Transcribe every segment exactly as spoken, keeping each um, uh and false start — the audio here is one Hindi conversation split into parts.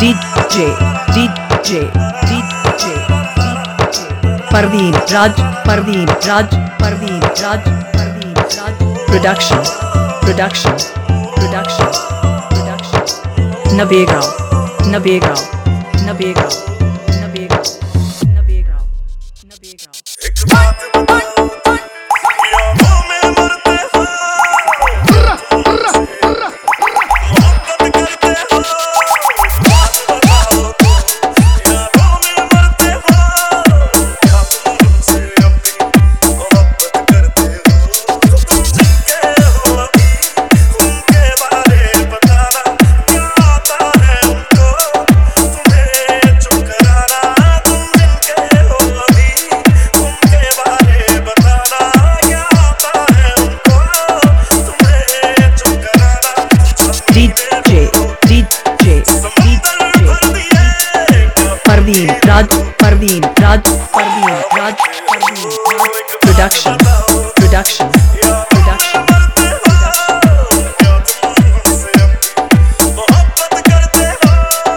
DJ DJ DJ Parveen Raj Parveen Raj Parveen Raj Parveen Raj production production production production Navegaon Navegaon Navegaon Navegaon Navegaon Navegaon एक बात बताओ यादों में मरते हो मोहब्बत करते हो बात बताओ तो यादों में मरते हो या तुम मुझसे अपनी मोहब्बत करते हो तुम जिनके हो अभी उनके बारे बताना क्या आता है उनको तुम्हें चुप कराना तुम जिनके हो अभी उनके बारे बताना क्या आता है उनको तुम्हें चुप कराना DJ DJ DJ Parveen Raj Parveen Raj Parveen Raj Parveen Raj production production production मोहब्बत करते हो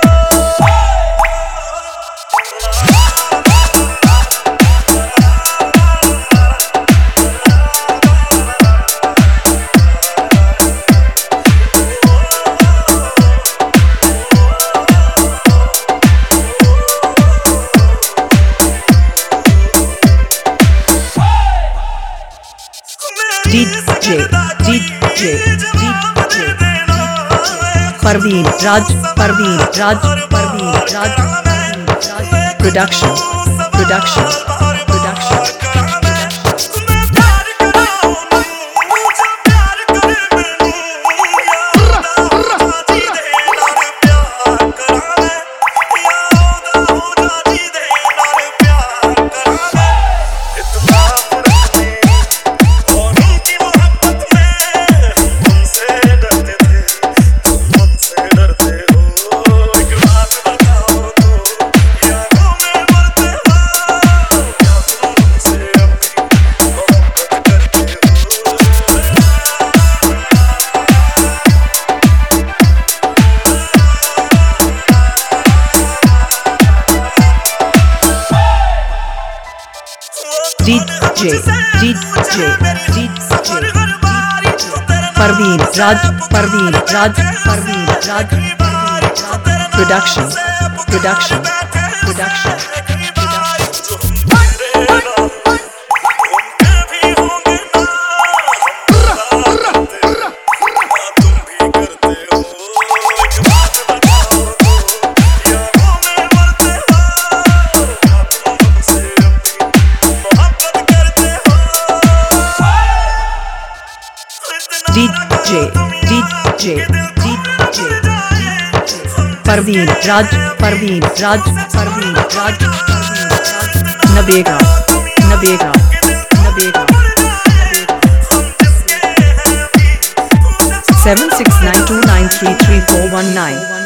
DJ DJ DJ Parveen Raj Parveen Raj Parveen Raj production production production DJ DJ DJ Parveen Raj Parveen Raj Parveen Raj production production production DJ DJ DJ Parveen Raj Parveen Raj Parveen Raj Navegaon Navegaon Navegaon seven six nine two nine three three four one nine